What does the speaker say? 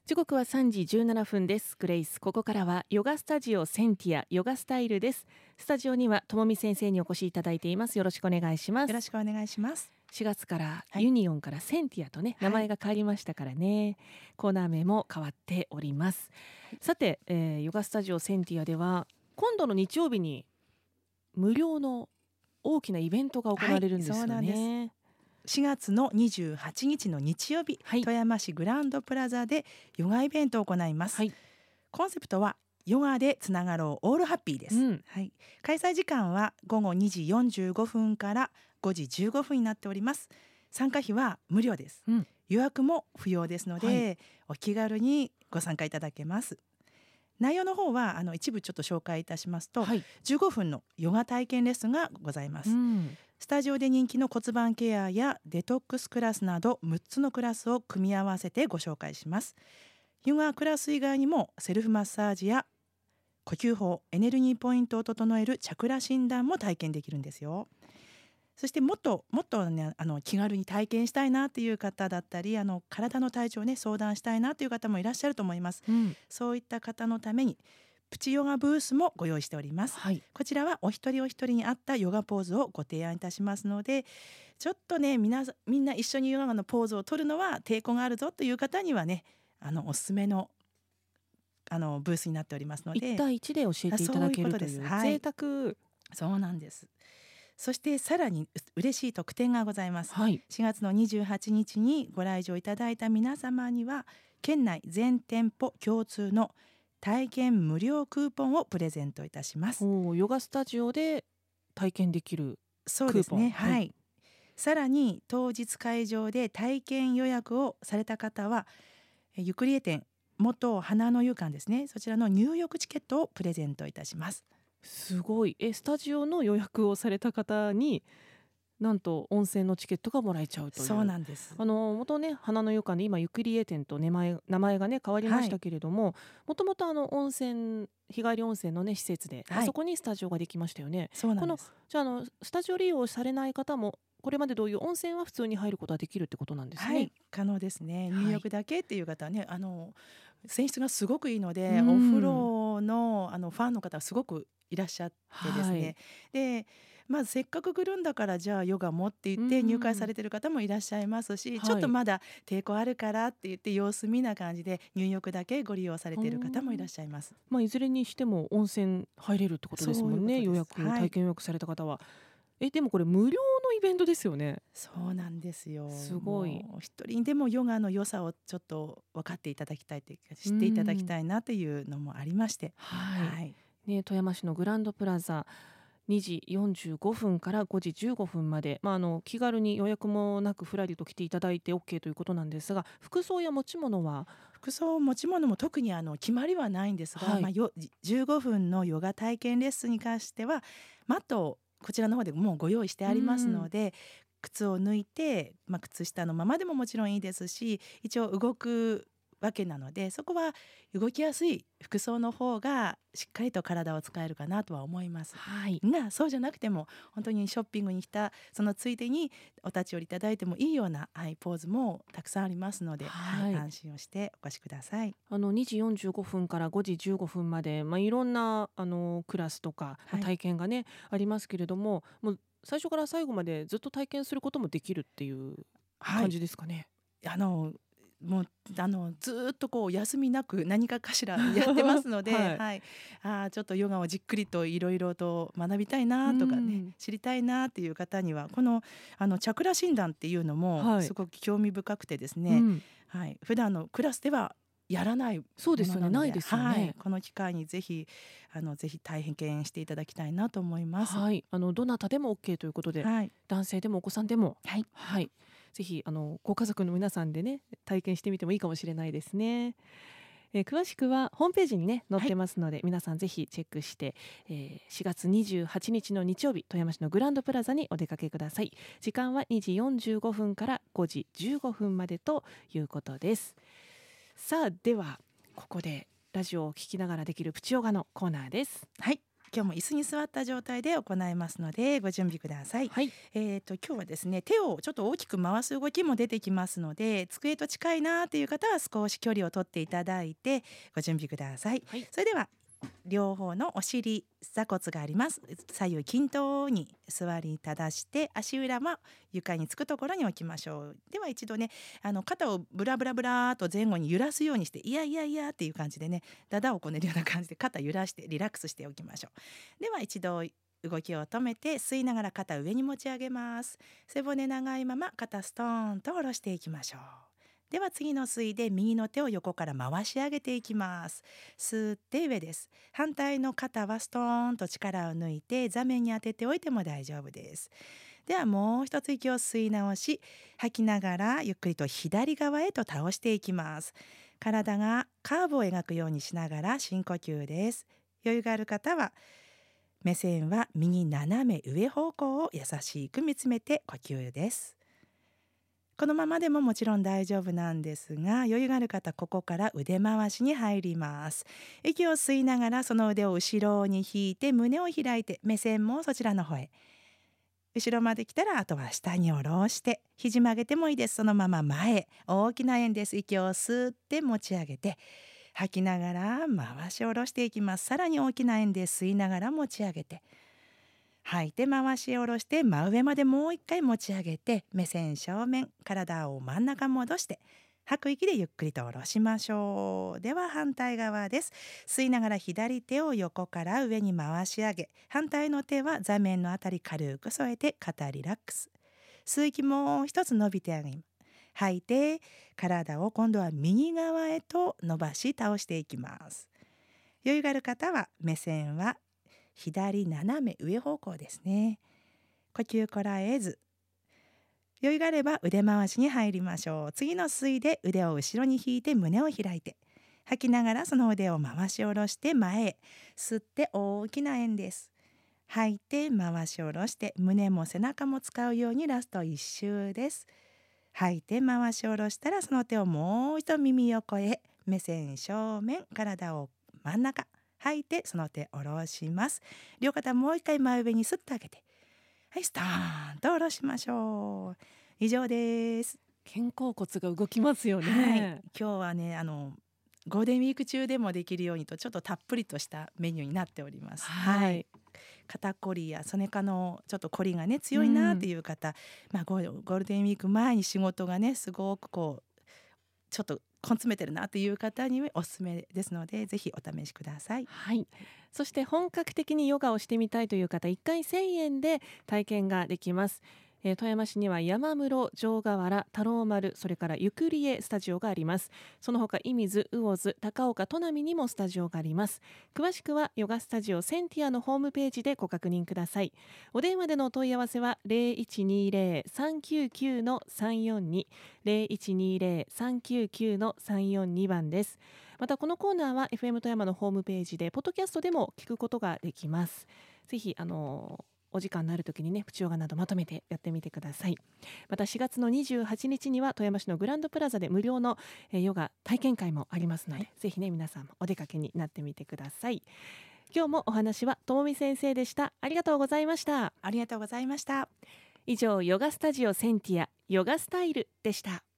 時刻は3時17分です。グレイス、ここからはヨガスタジオセンティアヨガスタイルです。スタジオにはともみ先生にお越しいただいています。よろしくお願いします。 よろしくお願いします。 4月からユニオンからセンティアとね、名前が変わりましたからね、コーナー名も変わっております。さて、ヨガスタジオセンティアでは今度の日曜日に無料の大きなイベントが行われるんですよね。 そうなんです。4月の28日の日曜日、富山市グランドプラザでヨガイベントを行います。コンセプトはヨガでつながろうオールハッピーです。開催時間は午後2時45分から5時15分になっております。参加費は無料です。予約も不要ですので、お気軽にご参加いただけます。内容の方は一部ちょっと紹介いたしますと、15分のヨガ体験レッスンがございます。スタジオで人気の骨盤ケアやデトックスクラスなど6つのクラスを組み合わせてご紹介します。ヨガクラス以外にもセルフマッサージや呼吸法、エネルギーポイントを整えるチャクラ診断も体験できるんですよ。そしてもっとね、気軽に体験したいなという方だったり、体の体調をね相談したいなという方もいらっしゃると思います。そういった方のためにプチヨガブースもご用意しております。こちらはお一人お一人に合ったヨガポーズをご提案いたしますので、ちょっとねみんな一緒にヨガのポーズを取るのは抵抗があるぞという方にはね、おすすめのブースになっておりますので、 1対1で教えていただけるという贅沢。 そうなんです。そしてさらに嬉しい特典がございます。4月の28日にご来場いただいた皆様には県内全店舗共通の体験無料クーポンをプレゼントいたします。 ヨガスタジオで体験できるクーポン。 そうですね。さらに当日会場で体験予約をされた方はゆくりえ店元花の湯館ですね、そちらの入浴チケットをプレゼントいたします。 すごい。スタジオの予約をされた方になんと温泉のチケットがもらえちゃうという。 そうなんです。 元ね花の湯館で今ゆくりえ店と名前がね変わりましたけれども、もともと温泉日帰り温泉のね施設で、あそこにスタジオができましたよね。 そうなんです。 じゃあスタジオ利用されない方もこれまで同様温泉は普通に入ることはできるってことなんですね。 可能ですね。入浴だけっていう方はね、泉質がすごくいいので、お風呂のファンの方はすごくいらっしゃってですね、でまずせっかく来るんだからじゃあヨガもって言って入会されてる方もいらっしゃいますし、ちょっとまだ抵抗あるからって言って様子見な感じで入浴だけご利用されている方もいらっしゃいます。 いずれにしても温泉入れるってことですもんね。体験予約された方は。でもこれ無料のイベントですよね。 そうなんですよ。 すごい。 一人でもヨガの良さをちょっと分かっていただきたいというか、知っていただきたいなというのもありまして、 富山市のグランドプラザ2時45分から5時15分まで、気軽に予約もなくふらりと来ていただいて OK ということなんですが、服装や持ち物は持ち物も特に決まりはないんですが、15分のヨガ体験レッスンに関してはマットをこちらの方でもうご用意してありますので、靴を脱いで、靴下のままでももちろんいいですし、一応動くわけなので、そこは動きやすい服装の方がしっかりと体を使えるかなとは思います。がそうじゃなくても本当にショッピングに来たそのついでにお立ち寄りいただいてもいいような、ポーズもたくさんありますので、安心をしてお越しください。 2時45分から5時15分まで、いろんなクラスとか、体験がねありますけれども、もう最初から最後までずっと体験することもできるっていう感じですかね。 もうずっとこう休みなく何かしらやってますので、ちょっとヨガをじっくりといろいろと学びたいなとかね、知りたいなっていう方にはこのチャクラ診断っていうのもすごく興味深くてですね、普段のクラスではやらないものなので、 そうですよね、ないですよね。 この機会にぜひ体験していただきたいなと思います。 どなたでも OK ということで、男性でもお子さんでも、ぜひご家族の皆さんでね体験してみてもいいかもしれないですね。詳しくはホームページにね載ってますので、皆さんぜひチェックして、4月28日の日曜日富山市のグランドプラザにお出かけください。時間は2時45分から5時15分までということです。さあではここでラジオを聞きながらできるプチヨガのコーナーです。 今日も椅子に座った状態で行いますのでご準備ください。今日はですね、手をちょっと大きく回す動きも出てきますので、机と近いなという方は少し距離を取っていただいてご準備ください。それでは両方のお尻座骨があります。左右均等に座り正して足裏も床につくところに置きましょう。では一度ね、肩をブラブラブラと前後に揺らすようにして、いやいやいやっていう感じでね、ダダをこねるような感じで肩揺らしてリラックスしておきましょう。では一度動きを止めて吸いながら肩上に持ち上げます。背骨長いまま肩ストーンと下ろしていきましょう。では次の吸いで右の手を横から回し上げていきます。吸って上です。反対の肩はストーンと力を抜いて座面に当てておいても大丈夫です。ではもう一つ息を吸い直し、吐きながらゆっくりと左側へと倒していきます。体がカーブを描くようにしながら深呼吸です。余裕がある方は目線は右斜め上方向を優しく見つめて呼吸です。このままでももちろん大丈夫なんですが、余裕がある方、ここから腕回しに入ります。息を吸いながらその腕を後ろに引いて胸を開いて、目線もそちらの方へ。後ろまで来たらあとは下に下ろして肘曲げてもいいです。そのまま前へ。大きな円です。息を吸って持ち上げて、吐きながら回し下ろしていきます。さらに大きな円で吸いながら持ち上げて、吐いて回し下ろして真上までもう一回持ち上げて、目線正面、体を真ん中戻して吐く息でゆっくりと下ろしましょう。では反対側です。吸いながら左手を横から上に回し上げ、反対の手は座面のあたり軽く添えて肩リラックス。吸う息もう一つ伸びてあげます。吐いて体を今度は右側へと伸ばし倒していきます。余裕がある方は目線は左斜め上方向ですね。呼吸こらえず、余裕があれば腕回しに入りましょう。次の吸いで腕を後ろに引いて胸を開いて、吐きながらその腕を回し下ろして前へ。吸って大きな円です。吐いて回し下ろして胸も背中も使うようにラスト1周です。吐いて回し下ろしたらその手をもう一度耳横へ。目線正面、体を真ん中。吐いてその手下ろします。両肩もう一回真上にスッと上げて、はい、ストーンと下ろしましょう。以上です。 肩甲骨が動きますよね。 今日はね、ゴールデンウィーク中でもできるようにとちょっとたっぷりとしたメニューになっております。肩こりや背中のちょっとこりがね強いなっていう方、ゴールデンウィーク前に仕事がねすごくちょっと根詰めてるなという方におすすめですので、ぜひお試しください。 そして本格的にヨガをしてみたいという方、1回1000円で体験ができます。富山市には山室、城ヶ原、太郎丸、それからゆくりえスタジオがあります。その他射水、魚津、高岡、砺波にもスタジオがあります。詳しくはヨガスタジオセンティアのホームページでご確認ください。お電話でのお問い合わせは 0120-399-342 0120-399-342 番です。またこのコーナーは FM 富山のホームページでポッドキャストでも聞くことができます。ぜひお時間のある時にね、プチヨガなどまとめてやってみてください。また4月の28日には富山市のグランドプラザで無料のヨガ体験会もありますので、ぜひね皆さんもお出かけになってみてください。今日もお話はともみ先生でした。ありがとうございました。 ありがとうございました。 以上、ヨガスタジオセンティアヨガスタイルでした。